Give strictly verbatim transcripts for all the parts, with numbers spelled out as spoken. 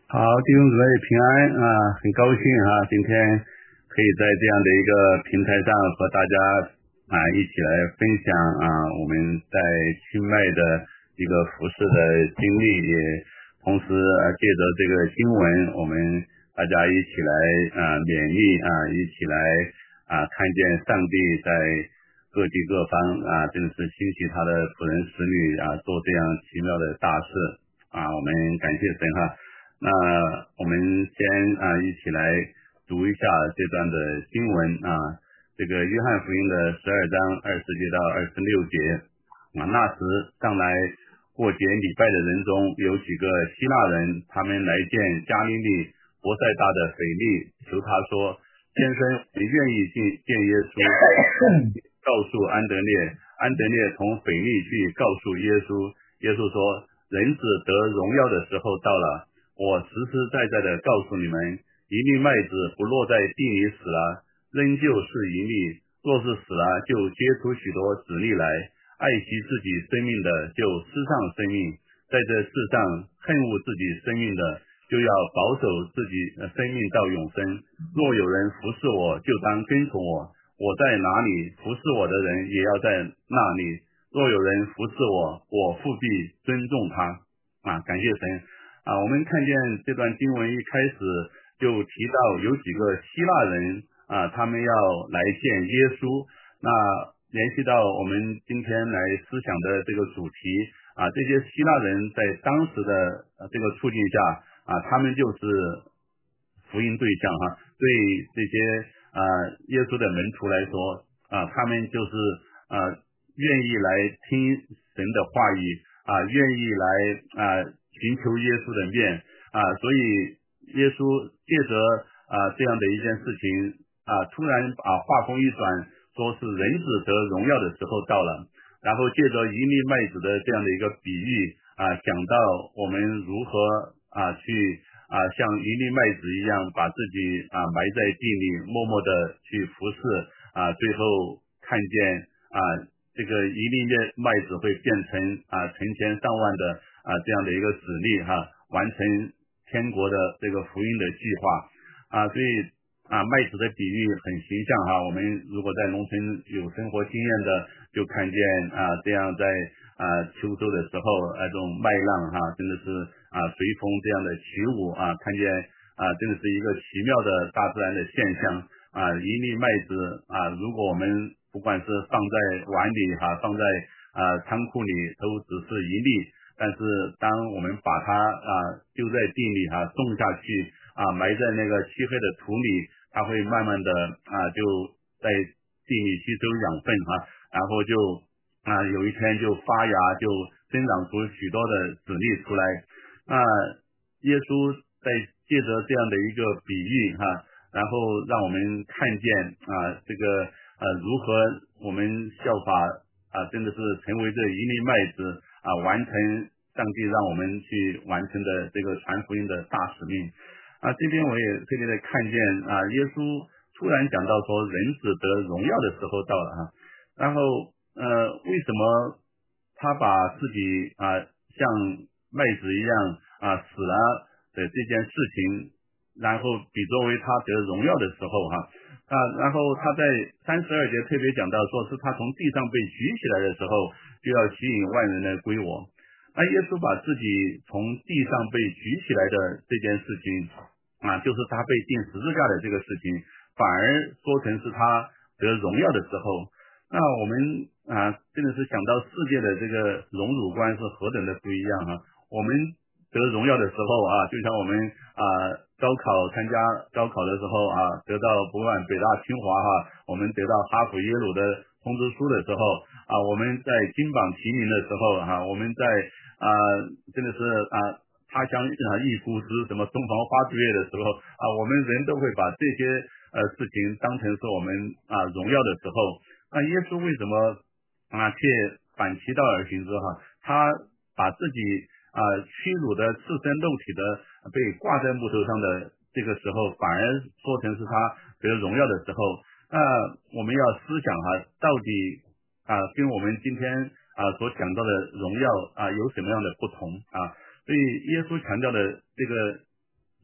好，弟兄姊妹平安啊，很高兴啊，今天可以在这样的一个平台上和大家啊一起来分享啊我们在清迈的一个服侍的经历，也同时啊借着这个经文，我们大家一起来啊勉励啊，一起来啊看见上帝在各地各方啊，真的是兴起他的仆人使女啊，做这样奇妙的大事啊，我们感谢神哈。那我们先啊一起来读一下这段的经文啊，这个约翰福音的十二章二十节到二十六节啊。那时上来过节礼拜的人中有几个希腊人，他们来见加利利伯赛大的腓力，求他说：先生，你愿意见见耶稣？告诉安德烈，安德烈从腓力去告诉耶稣，耶稣说：人子得荣耀的时候到了。我实实在在的告诉你们，一粒麦子不落在地里死了，仍旧是一粒；若是死了，就结出许多子粒来。爱惜自己生命的，就失上生命；在这世上恨恶自己生命的，就要保守自己生命到永生。若有人服侍我，就当跟从我；我在哪里，服侍我的人也要在那里。若有人服侍我，我复必尊重他。啊，感谢神。啊，我们看见这段经文一开始就提到有几个希腊人啊，他们要来见耶稣。那联系到我们今天来思想的这个主题啊，这些希腊人在当时的这个处境下啊，他们就是福音对象哈。对这些啊耶稣的门徒来说啊，他们就是啊愿意来听神的话语啊，愿意来啊寻求耶稣的面啊，所以耶稣借着啊这样的一件事情啊，突然把话锋一转，说是人子得荣耀的时候到了，然后借着一粒麦子的这样的一个比喻啊，讲到我们如何啊去啊像一粒麦子一样把自己啊埋在地里，默默的去服侍啊，最后看见啊这个一粒麦子会变成啊成千上万的啊这样的一个子粒哈，完成天国的这个福音的计划啊，所以啊麦子的比喻很形象哈。我们如果在农村有生活经验的，就看见啊这样在啊秋收的时候那种麦浪哈，真的是啊随风这样的起舞啊，看见啊真的是一个奇妙的大自然的现象啊。一粒麦子啊，如果我们不管是放在碗里哈，放在啊仓库里，都只是一粒。但是当我们把它啊丢在地里哈，种下去啊，埋在那个漆黑的土里，它会慢慢的啊就在地里吸收养分哈，然后就啊有一天就发芽，就生长出许多的籽粒出来。那耶稣在借着这样的一个比喻哈，然后让我们看见啊这个呃如何我们效法啊真的是成为这一粒麦子啊，完成上帝让我们去完成的这个传福音的大使命啊。这边我也特别的看见啊，耶稣突然讲到说人子得荣耀的时候到了哈，然后呃为什么他把自己啊像麦子一样啊死了的这件事情，然后比作为他得荣耀的时候哈啊，然后他在三十二节特别讲到说是他从地上被举起来的时候，就要吸引万人来归我。那耶稣把自己从地上被举起来的这件事情啊，就是他被钉十字架的这个事情，反而说成是他得荣耀的时候。那我们啊，真的是想到世界的这个荣辱观是何等的不一样哈。我们得荣耀的时候啊，就像我们啊高考参加高考的时候啊，得到不管北大清华哈，我们得到哈佛耶鲁的通知书的时候啊，我们在金榜题名的时候哈，我们在啊真的是啊他乡啊忆故知什么东方花烛夜的时候啊，我们人都会把这些呃事情当成是我们啊荣耀的时候。那耶稣为什么啊却反其道而行之哈？他把自己啊屈辱的赤身肉体的被挂在木头上的这个时候，反而说成是他得荣耀的时候。那我们要思想哈，到底啊跟我们今天啊所讲到的荣耀啊有什么样的不同啊？所以耶稣强调的这个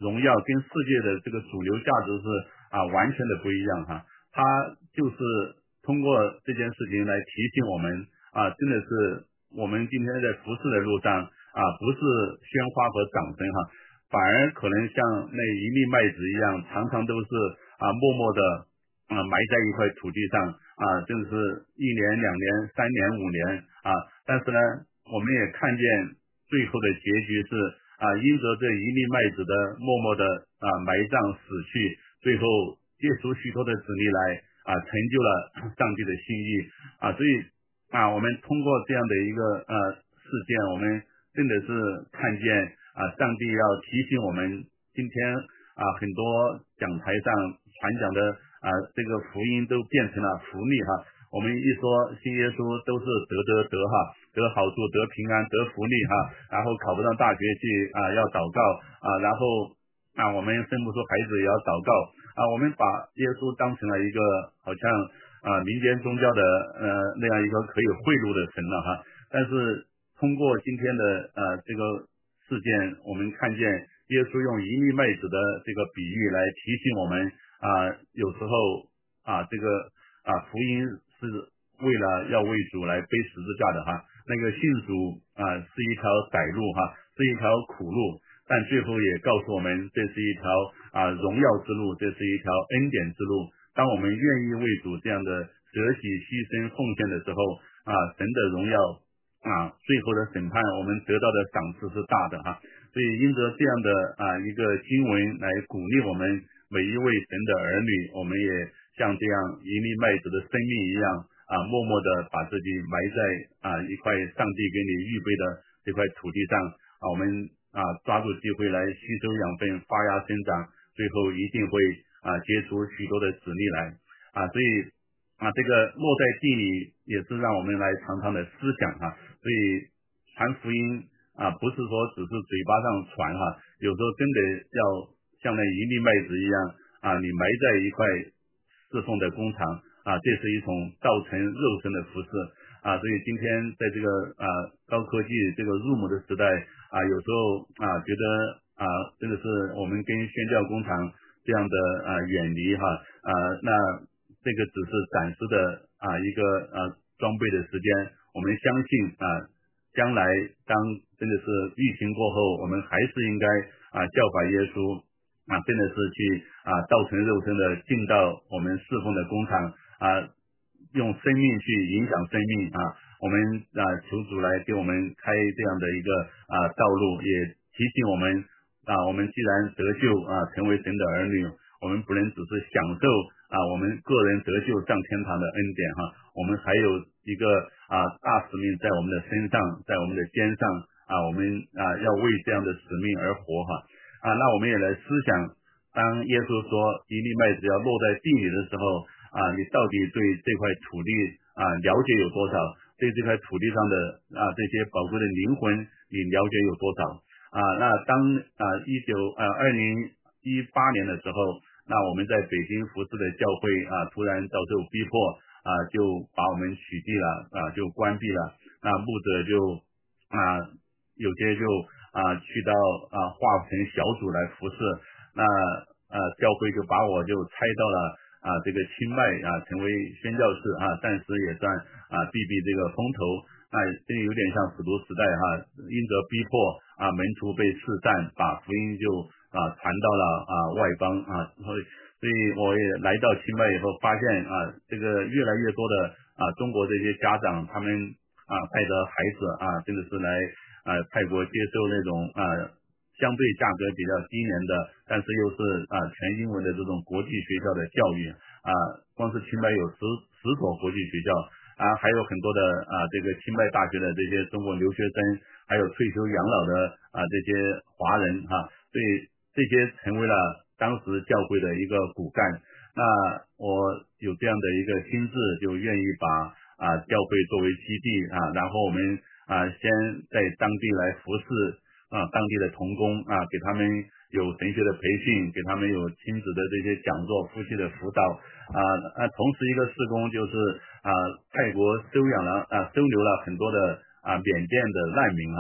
荣耀跟世界的这个主流价值是啊完全的不一样哈。他就是通过这件事情来提醒我们啊，真的是我们今天在服侍的路上啊，不是鲜花和掌声哈，反而可能像那一粒麦子一样，常常都是啊默默的啊埋在一块土地上啊，真的是一年、两年、三年、五年啊，但是呢，我们也看见最后的结局是啊，因着这一粒麦子的默默的啊埋葬死去，最后结出许多的子粒来啊，成就了上帝的心意啊，所以啊，我们通过这样的一个呃事件，我们真的是看见啊，上帝要提醒我们，今天啊很多讲台上传讲的啊这个福音都变成了福利哈。我们一说信耶稣都是得得得哈，得好处、得平安、得福利哈，然后考不上大学去啊要祷告啊，然后啊我们生不出孩子也要祷告啊，我们把耶稣当成了一个好像啊民间宗教的呃那样一个可以贿赂的神了哈，但是通过今天的呃这个事件，我们看见耶稣用一粒麦子的这个比喻来提醒我们啊，有时候啊这个啊福音是为了要为主来背十字架的哈，那个信主啊是一条窄路哈，是一条苦路，但最后也告诉我们这是一条啊荣耀之路，这是一条恩典之路。当我们愿意为主这样的舍己牺牲奉献的时候啊，神的荣耀啊，最后的审判我们得到的赏赐是大的哈，所以因着这样的啊一个经文来鼓励我们每一位神的儿女，我们也像这样一粒麦子的生命一样啊，默默的把自己埋在啊一块上帝给你预备的这块土地上啊，我们啊抓住机会来吸收养分，发芽生长，最后一定会啊结出许多的子粒来啊，所以啊这个落在地里也是让我们来常常的思想哈，所以传福音啊不是说只是嘴巴上传哈，有时候真的要像那一粒麦子一样啊，你埋在一块侍奉的工厂啊，这是一种造成肉身的服饰啊，所以今天在这个啊高科技这个入门的时代啊，有时候啊觉得啊真的是我们跟宣教工厂这样的啊远离哈啊，那这个只是暂时的啊一个啊装备的时间，我们相信啊将来当真的是疫情过后，我们还是应该啊效法耶稣啊，真的是去啊道成肉身的进到我们侍奉的工厂啊，用生命去影响生命啊，我们啊求主来给我们开这样的一个啊道路，也提醒我们啊，我们既然得救啊，成为神的儿女，我们不能只是享受啊我们个人得救上天堂的恩典哈，我们还有一个啊大使命在我们的身上，在我们的肩上啊，我们啊要为这样的使命而活哈啊，那我们也来思想，当耶稣说一粒麦子要落在地里的时候啊，你到底对这块土地啊了解有多少？对这块土地上的啊这些宝贵的灵魂，你了解有多少？啊，那当啊一九呃二零一八年的时候，那我们在北京服侍的教会啊，突然遭受逼迫啊，就把我们取缔了啊，就关闭了。那牧者就啊有些就啊去到啊化成小组来服侍，那呃教会就把我就拆到了啊这个清迈啊，成为宣教士啊，暂时也算啊避避这个风头。那这有点像使徒时代哈，因着逼迫啊，门徒被四散，把福音就啊传到了啊外邦啊，所以所以我也来到清迈以后，发现啊这个越来越多的啊中国这些家长，他们啊带着孩子啊，真的是来啊泰国接受那种啊相对价格比较低廉的，但是又是啊全英文的这种国际学校的教育啊，光是清迈有十十所国际学校啊，还有很多的啊这个清迈大学的这些中国留学生，还有退休养老的啊这些华人哈、啊，所以这些成为了当时教会的一个骨干。那我有这样的一个心智，就愿意把啊教会作为基地啊，然后我们啊先在当地来服侍啊当地的同工啊，给他们有神学的培训，给他们有亲子的这些讲座、夫妻的辅导啊啊，同时一个事工就是啊泰国收养了啊收留了很多的啊缅甸的难民啊，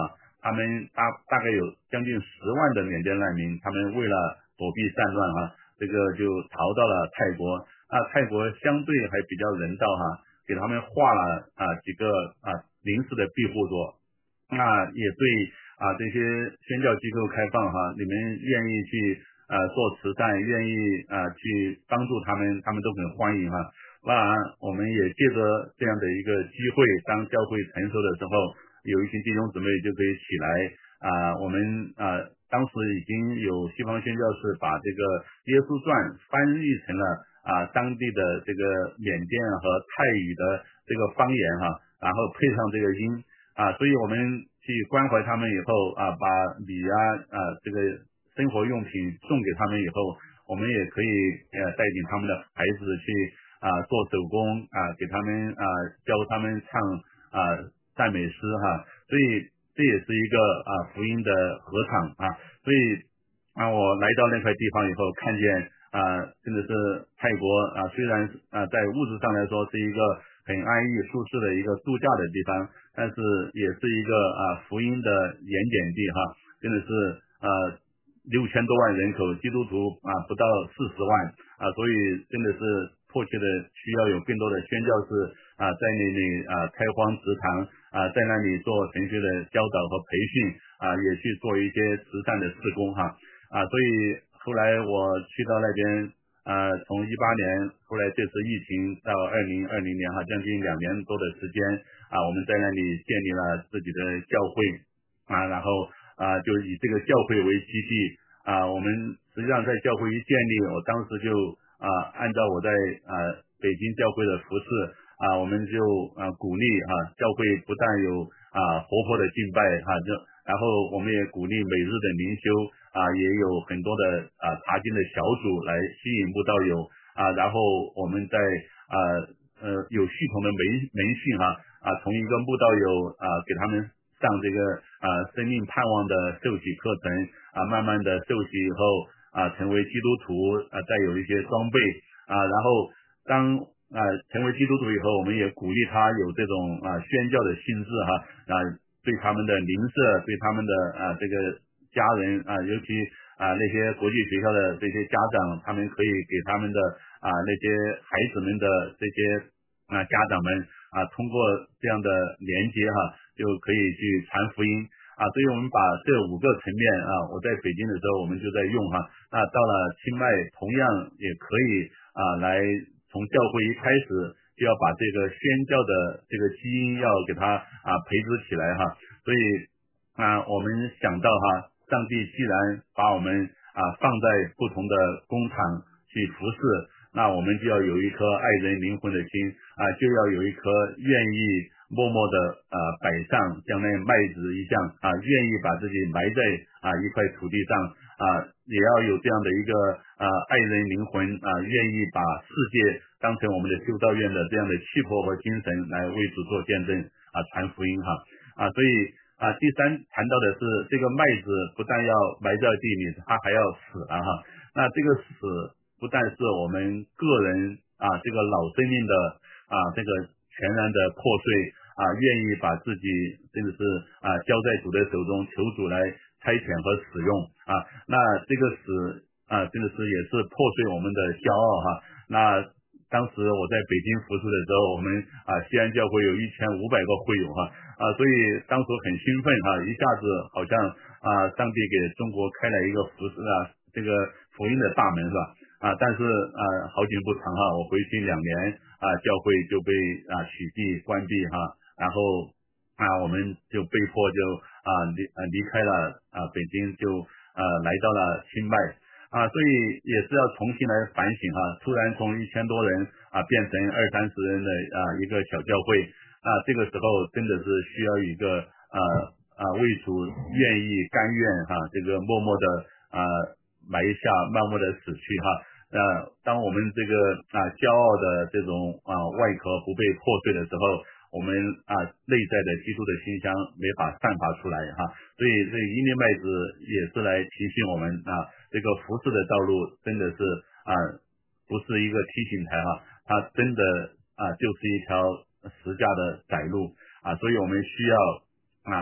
他们大大概有将近十万的缅甸难民，他们为了躲避战乱哈，这个就逃到了泰国。啊，泰国相对还比较人道哈，给他们划了啊几个啊临时的庇护所。那也对啊这些宣教机构开放哈，你们愿意去啊做慈善，愿意啊去帮助他们，他们都很欢迎哈。那我们也借着这样的一个机会，当教会成熟的时候，有一群弟兄姊妹就可以起来啊，我们啊当时已经有西方宣教士把这个耶稣传翻译成了啊当地的这个缅甸和泰语的这个方言哈，然后配上这个音啊，所以我们去关怀他们以后啊，把米啊啊这个生活用品送给他们以后，我们也可以呃带领他们的孩子去啊做手工啊，给他们啊教他们唱啊赞美诗哈，所以这也是一个啊福音的合场啊，所以啊我来到那块地方以后，看见啊真的是泰国啊，虽然啊在物质上来说是一个很安逸舒适的一个度假的地方，但是也是一个啊福音的盐碱地哈，真的是呃六千多万人口，基督徒啊不到四十万啊，所以真的是迫切的需要有更多的宣教士啊在那里啊开荒植堂啊，在那里做神学的教导和培训啊，也去做一些慈善的事工哈啊，所以后来我去到那边啊，从一八年后来这次疫情到二零二零年哈，将近两年多的时间啊，我们在那里建立了自己的教会啊，然后啊，就以这个教会为基地啊，我们实际上在教会一建立，我当时就啊，按照我在啊北京教会的服饰啊，我们就啊鼓励哈、啊，教会不但有啊活泼的敬拜哈、啊，就然后我们也鼓励每日的灵修啊，也有很多的啊查经的小组来吸引慕道友啊，然后我们在啊呃有系统的媒媒训哈啊，从一个慕道友啊给他们上这个啊生命盼望的受洗课程啊，慢慢的受洗以后啊成为基督徒啊，再有一些装备啊，然后当啊成为基督徒以后，我们也鼓励他有这种啊宣教的心智哈啊，对他们的邻舍，对他们的啊这个家人啊，尤其啊那些国际学校的这些家长，他们可以给他们的啊那些孩子们的这些啊家长们啊，通过这样的连接哈。就可以去传福音啊，所以我们把这五个层面啊，我在北京的时候我们就在用哈，那到了清迈同样也可以啊，来从教会一开始就要把这个宣教的这个基因要给它啊培植起来哈，所以啊我们想到哈，上帝既然把我们啊放在不同的工厂去服侍，那我们就要有一颗爱人灵魂的心啊，就要有一颗愿意默默的啊摆上像那麦子一样啊，愿意把自己埋在啊一块土地上啊，也要有这样的一个啊爱人灵魂啊，愿意把世界当成我们的修道院的这样的气魄和精神来为主做见证啊，传福音哈啊，所以啊第三谈到的是这个麦子不但要埋在地里，它还要死了哈，那这个死不但是我们个人啊这个老生命的啊这个全然的破碎啊，愿意把自己真的是啊交在主的手中，求主来差遣和使用啊。那这个死啊，真的是也是破碎我们的骄傲哈。那当时我在北京服侍的时候，我们啊西安教会有一千五百个会友哈啊，所以当时很兴奋哈，一下子好像啊上帝给中国开了一个服侍啊这个福音的大门是吧？啊，但是啊，好景不长哈，我回去两年啊，教会就被啊取缔关闭哈，然后啊，我们就被迫就啊离啊离开了啊北京，就啊来到了清迈啊，所以也是要重新来反省哈，突然从一千多人啊变成二三十人的啊一个小教会啊，这个时候真的是需要一个啊啊为主愿意甘愿哈，这个默默的啊埋下，默默的死去哈。呃，当我们这个啊骄傲的这种啊外壳不被破碎的时候，我们啊内在的基督的馨香没法散发出来哈，所以这一粒麦子也是来提醒我们啊，这个服侍的道路真的是啊不是一个梯形台哈，它真的啊就是一条实价的窄路啊，所以我们需要啊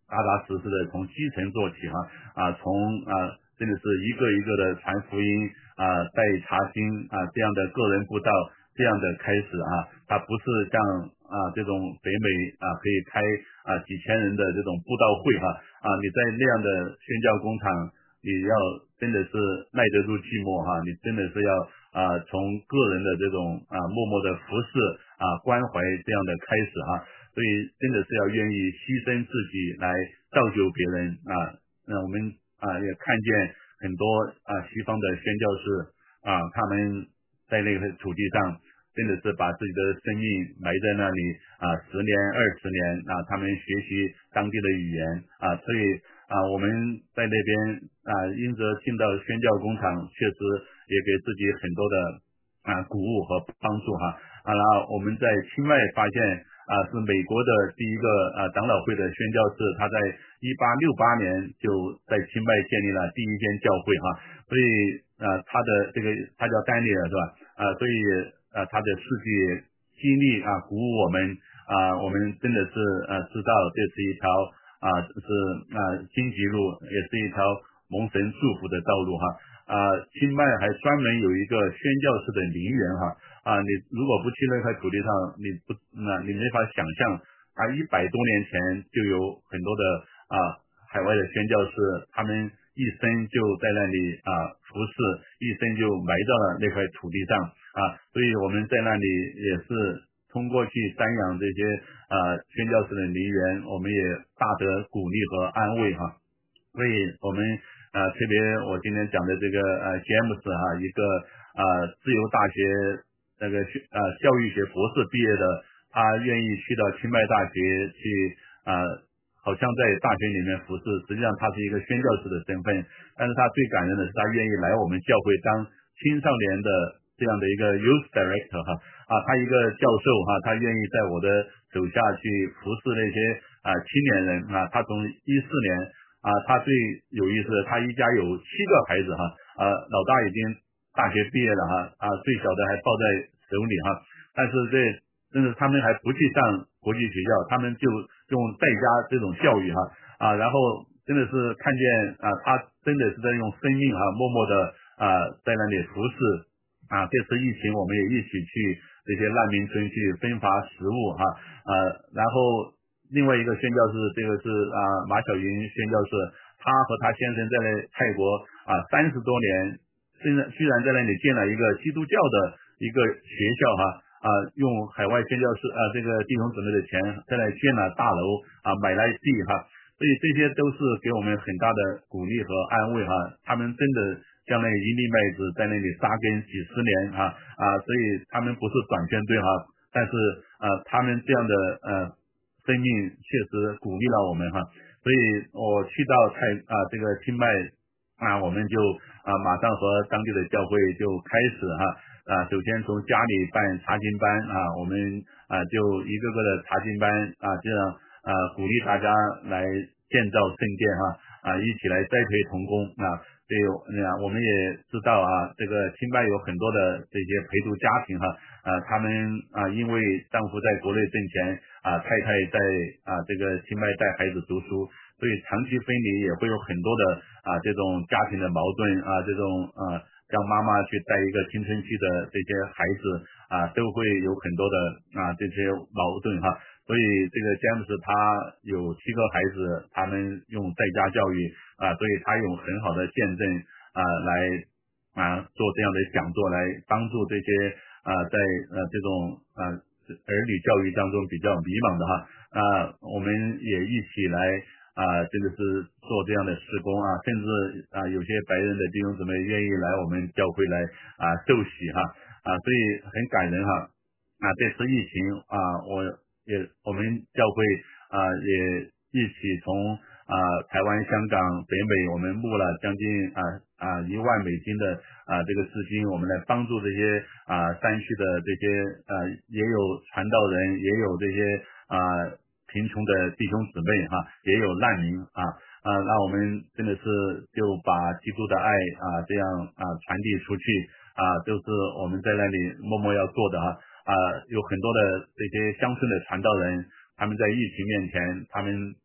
扎扎实实的从基层做起哈啊，从啊真的是一个一个的传福音啊，带查经啊这样的个人布道这样的开始啊，它不是像啊这种北美啊可以开啊几千人的这种布道会哈啊，你在那样的宣教工厂，你要真的是耐得住寂寞哈，你真的是要啊从个人的这种啊默默的服侍啊关怀这样的开始哈，所以真的是要愿意牺牲自己来造就别人啊。那我们啊也看见很多啊西方的宣教士啊，他们在那个土地上真的是把自己的生命埋在那里啊，十年二十年啊，他们学习当地的语言啊，所以啊我们在那边啊因着进到宣教工厂，确实也给自己很多的啊鼓舞和帮助哈。啊，然后我们在清迈发现啊，是美国的第一个啊长老会的宣教士，他在一八六八年就在清迈建立了第一间教会哈，所以啊他的这个他叫丹尼尔是吧？啊，所以啊他的事迹激励啊鼓舞我们啊，我们真的是啊知道这是一条啊是啊荆棘路，也是一条蒙神祝福的道路哈。啊，清迈还专门有一个宣教士的陵园哈。啊，你如果不去那块土地上，你不那你没法想象，啊，一百多年前就有很多的啊海外的宣教士，他们一生就在那里啊服侍，一生就埋到了那块土地上啊，所以我们在那里也是通过去瞻仰这些啊宣教士的陵园，我们也大得鼓励和安慰哈。所以我们啊特别我今天讲的这个呃詹姆斯哈，一个啊自由大学。那个学呃教育学博士毕业的，他愿意去到清迈大学去啊、呃，好像在大学里面服侍，实际上他是一个宣教士的身份，但是他最感人的是他愿意来我们教会当青少年的这样的一个 youth director 哈啊，他一个教授哈，他愿意在我的手下去服侍那些啊、呃、青年人啊，他从一四年啊，他最有意思的，他一家有七个孩子哈，啊老大已经大学毕业了哈，啊，最小的还抱在手里哈，但是这真是他们还不去上国际学校，他们就用在家这种教育哈，啊，然后真的是看见啊，他真的是在用生命哈，默默的啊在那里服侍啊，这次疫情我们也一起去这些难民村去分发食物哈，啊，然后另外一个宣教士，这个是啊马小云宣教士，他和他先生在那泰国啊三十多年。现在居然在那里建了一个基督教的一个学校哈啊，用海外宣教士啊这个弟兄姊妹的钱在那里建了大楼啊，买来地哈，所以这些都是给我们很大的鼓励和安慰哈。他们真的像那个一粒麦子在那里扎根几十年哈啊，所以他们不是短宣队哈，但是呃他们这样的呃生命确实鼓励了我们哈。所以我去到泰啊这个清迈啊，我们就啊马上和当地的教会就开始哈啊，首先从家里办查经班啊，我们啊就一个个的查经班啊，这样啊鼓励大家来建造圣殿哈啊，一起来栽培同工啊。所以啊，我们也知道啊，这个清迈有很多的这些陪读家庭哈啊，他们啊因为丈夫在国内挣钱啊，太太在啊这个清迈带孩子读书。所以长期分离也会有很多的啊这种家庭的矛盾啊，这种啊让妈妈去带一个青春期的这些孩子啊，都会有很多的啊这些矛盾哈。所以这个詹姆斯他有七个孩子，他们用在家教育啊，所以他用很好的见证啊来啊做这样的讲座，来帮助这些啊在呃这种啊儿女教育当中比较迷茫的哈啊，我们也一起来。啊，真的是做这样的施工啊，甚至啊有些白人的弟兄姊妹愿意来我们教会来啊受洗哈啊，所以很感人哈啊，这次疫情啊，我也我们教会啊也一起从啊台湾、香港、北美，我们募了将近啊啊一万美金的啊这个资金，我们来帮助这些啊山区的这些啊也有传道人，也有这些啊。贫穷的弟兄姊妹哈，也有难民啊啊，那我们真的是就把基督的爱啊这样啊传递出去啊，就是我们在那里默默要做的哈啊，有很多的这些乡村的传道人，他们在疫情面前，他们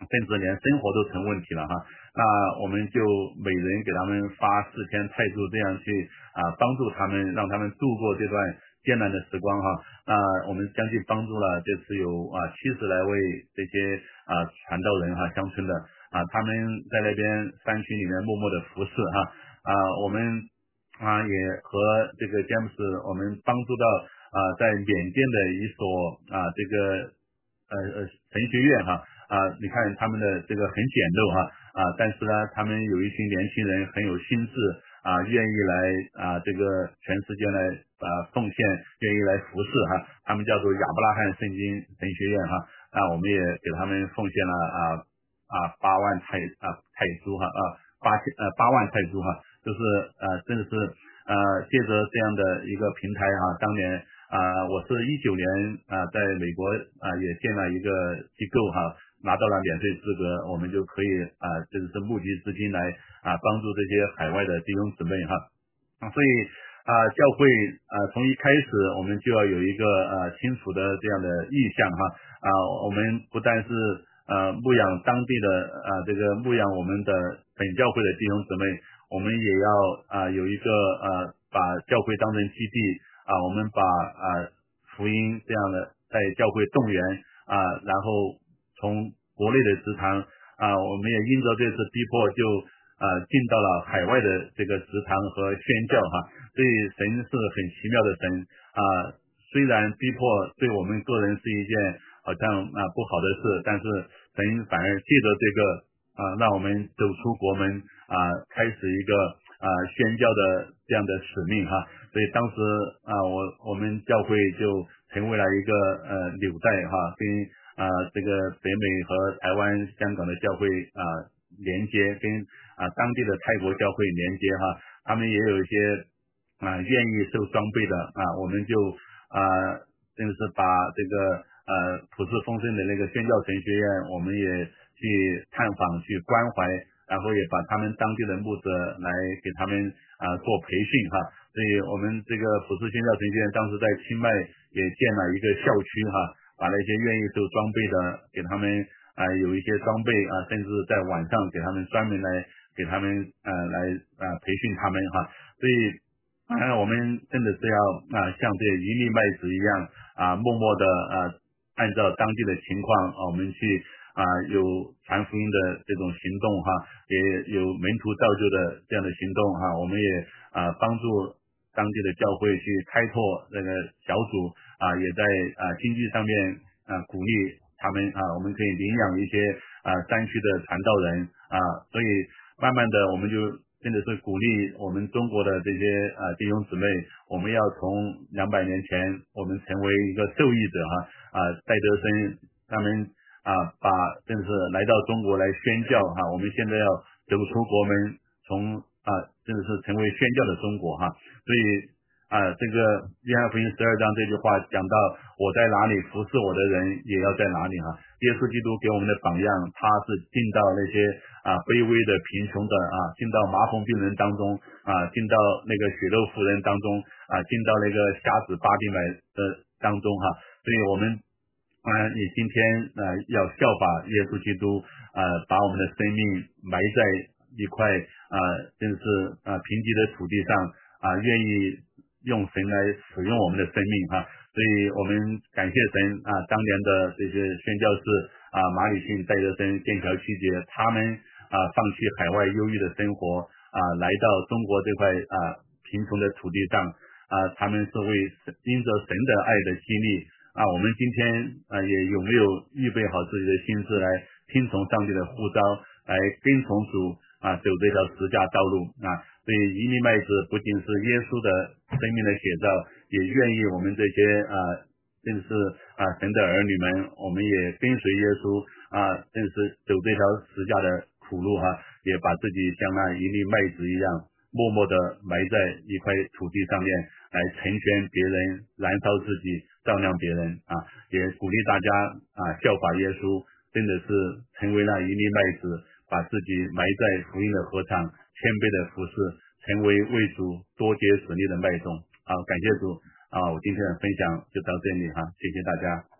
甚至连生活都成问题了哈。那我们就每人给他们发四千泰铢，这样去啊帮助他们，让他们度过这段艰难的时光哈。那我们将近帮助了这次有啊七十来位这些啊传道人哈，乡村的啊，他们在那边山区里面默默的服侍哈。啊，我们啊也和这个詹姆斯，我们帮助到啊在缅甸的一所啊这个呃呃神学院哈。啊，你看他们的这个很简陋哈，啊，但是呢，他们有一群年轻人很有心智啊，愿意来啊，这个全世界来啊奉献，愿意来服侍哈。他们叫做亚伯拉罕圣经神学院哈，啊，我们也给他们奉献了啊啊八万泰啊泰铢哈啊八千呃八万泰铢哈，就是呃真的是呃借着这样的一个平台哈，当年啊我是一九年啊在美国啊也建了一个机构哈。拿到了免税资格，我们就可以啊，这就是募集资金来啊帮助这些海外的弟兄姊妹哈。啊，所以啊，教会啊从一开始我们就要有一个呃清楚的这样的意向哈。啊，我们不但是呃牧养当地的啊这个牧养我们的本教会的弟兄姊妹，我们也要啊有一个呃把教会当成基地啊，我们把啊福音这样的在教会动员啊，然后从国内的职场啊，我们也因着这次逼迫就啊进到了海外的这个职场和宣教哈。所以神是很奇妙的神啊，虽然逼迫对我们个人是一件好像啊不好的事，但是神反而借着这个啊让我们走出国门啊，开始一个啊宣教的这样的使命哈。所以当时啊我我们教会就成为了一个呃纽带哈，跟啊，这个北美和台湾、香港的教会啊连接，跟啊当地的泰国教会连接哈，他们也有一些啊愿意受装备的啊，我们就啊真的是把这个呃普世丰盛的那个宣教神学院，我们也去探访、去关怀，然后也把他们当地的牧者来给他们啊做培训哈，所以我们这个普世宣教神学院当时在清迈也建了一个校区哈。把那些愿意受装备的给他们啊、呃、有一些装备啊、呃，甚至在晚上给他们专门来给他们呃来啊、呃、培训他们哈。所以当然我们真的是要啊、呃、像这一粒麦子一样啊、呃、默默的啊、呃、按照当地的情况啊、呃、我们去啊、呃、有传福音的这种行动哈，也有门徒造就的这样的行动哈，我们也啊、呃、帮助当地的教会去开拓那个小组啊，也在啊经济上面啊鼓励他们啊，我们可以领养一些啊山区的传道人啊，所以慢慢的我们就真的是鼓励我们中国的这些啊弟兄姊妹，我们要从两百年前我们成为一个受益者哈啊戴德生他们啊把真是来到中国来宣教哈，我们现在要走出国门，从啊真的是成为宣教的中国哈，所以啊，这个约翰福音十二章这句话讲到，我在哪里服侍我的人也要在哪里哈。耶稣基督给我们的榜样，他是进到那些啊卑微的、贫穷的啊，进到麻风病人当中啊，进到那个血肉妇人当中啊，进到那个瞎子巴蒂买的当中哈。所以我们啊，你今天啊要效法耶稣基督啊，把我们的生命埋在一块啊，真是啊贫瘠的土地上啊，愿意用神来使用我们的生命哈，所以我们感谢神啊，当年的这些宣教士啊，马里逊、戴德生、剑桥七杰，他们啊放弃海外忧郁的生活啊，来到中国这块啊贫穷的土地上啊，他们是为因着神的爱的激励啊，我们今天啊也有没有预备好自己的心思来听从上帝的呼召，来跟从主啊走这条十架道路啊。所以一粒麦子不仅是耶稣的生命的写照，也愿意我们这些啊，正是啊神的儿女们，我们也跟随耶稣啊，正是走这条十架的苦路哈，也把自己像那一粒麦子一样，默默的埋在一块土地上面，来成全别人，燃烧自己，照亮别人啊，也鼓励大家啊效法耶稣，真的是成为那一粒麦子，把自己埋在福音的禾场。谦卑的服侍，成为为主多结实力的麦种。好，感谢主啊！我今天的分享就到这里哈，谢谢大家。